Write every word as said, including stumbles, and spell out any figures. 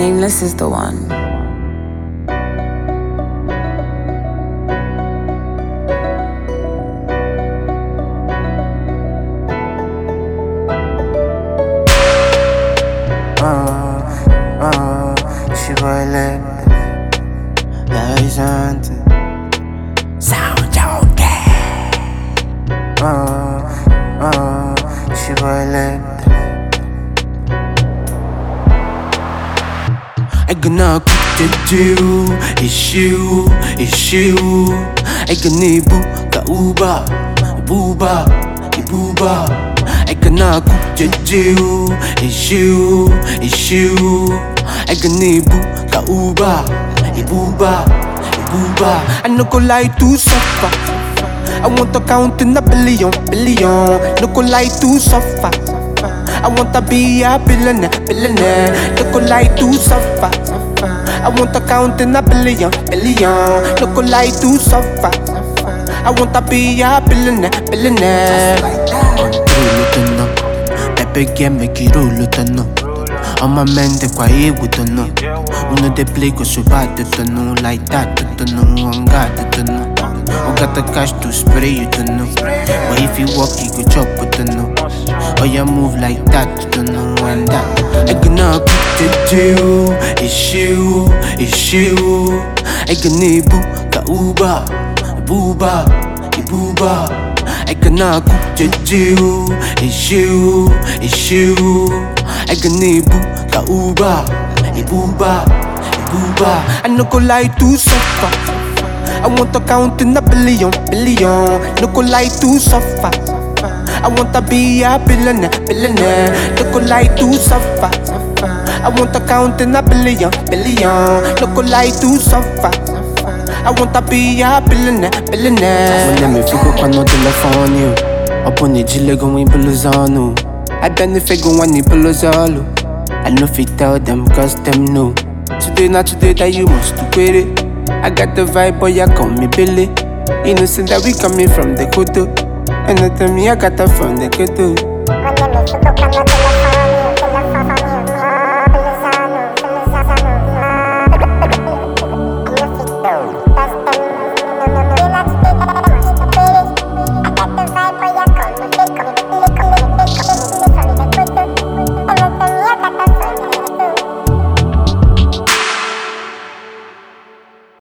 Nameless is the one. Oh, oh, she voulait la risante. Sound okay. Oh, oh, she voulait. I gonna cook the deal. It's you, it's you. I gonna book the Uber, Uber, Uber. I gonna cook the deal. It's you, it's you. I gonna book the Uber, Uber, Uber. I no go lie to suffer. I want to count in a billion, billion. No go lie to suffer. I want to be a billionaire, billionaire. No go lie to suffer. I want to count in a billion, billion. No go lie to suffer. I want to be a billionaire, billionaire. Roll it on up, Pepe game make it roll it on up. All my men they quiet with the no. Uno they play go so bad to know like that to know on God to know. We got the cash to spray you to know. But if you walk you go chop with the no. Or you move like that to know and that. I gonna put the deal. It's you, it's you. I gonna book the Uber, Uber, Uber. I gonna cook the deal. It's you, it's you. I gonna book the Uber, Uber, Uber. I no go lie to suffer. I want to count in a billion, billion. No go lie to suffer. I want to be a billionaire, billionaire. No go lie to suffer. I want to count in a billion, billion. No go lie to suffer. I want to be a billionaire, billionaire. Mon ami figo quando telefonio. Oppone gile con i blusano. I done the figure when the blusalo. I know if you tell them cause them know. Today not today that you must do with it. I got the vibe boy you call me Billy. Innocent that we coming from the Koto. And not tell me I got that from the Koto.